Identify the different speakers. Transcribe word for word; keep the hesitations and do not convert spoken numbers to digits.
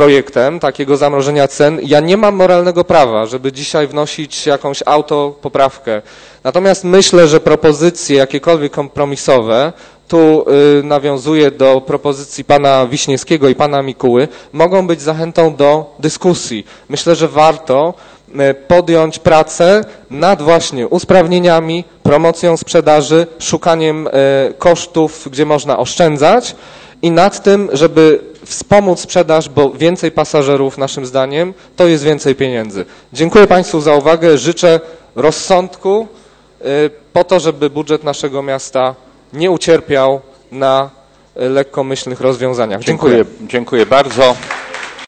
Speaker 1: projektem takiego zamrożenia cen. Ja nie mam moralnego prawa, żeby dzisiaj wnosić jakąś autopoprawkę. Natomiast myślę, że propozycje jakiekolwiek kompromisowe, tu y, nawiązuję do propozycji pana Wiśniewskiego i pana Mikuły, mogą być zachętą do dyskusji. Myślę, że warto y, podjąć pracę nad właśnie usprawnieniami, promocją sprzedaży, szukaniem y, kosztów, gdzie można oszczędzać i nad tym, żeby wspomóc sprzedaż, bo więcej pasażerów naszym zdaniem to jest więcej pieniędzy. Dziękuję państwu za uwagę, życzę rozsądku y, po to, żeby budżet naszego miasta nie ucierpiał na lekkomyślnych rozwiązaniach. Dziękuję.
Speaker 2: Dziękuję, dziękuję bardzo.